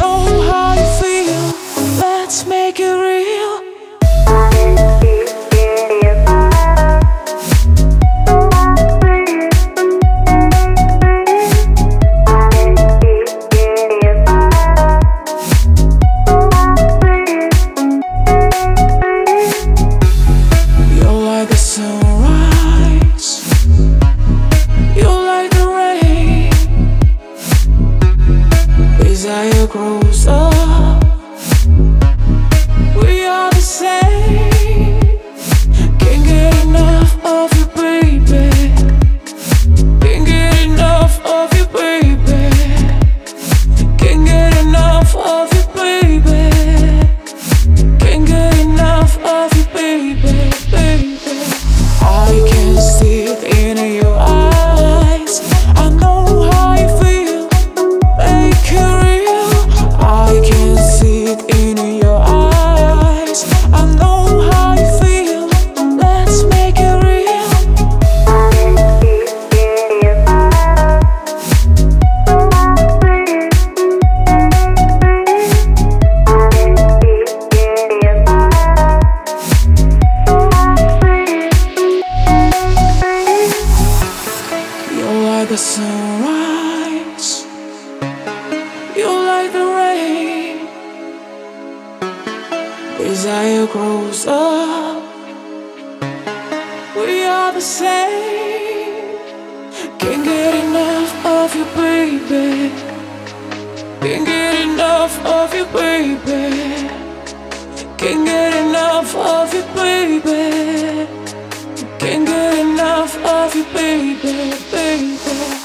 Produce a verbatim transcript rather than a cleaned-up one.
know how you feel. Let's make it real. You're like the sunrise. You're like the rain. Desire grows up. We are the same. Can't get enough of you, baby. Can't get enough of you, baby. Can't get enough of you, baby. Can't get enough of you, baby, baby. I can see it in your eyes. I know how you feel. Make it real. I can see it in your eyes. I know how you feel. Let's make it real. You're like the sunrise. You're like the rain. Desire grows up. We are the same. Can't get enough of you, baby. Can't get enough of you, baby. Can't get enough of you, baby. Can't get enough of you, baby, baby.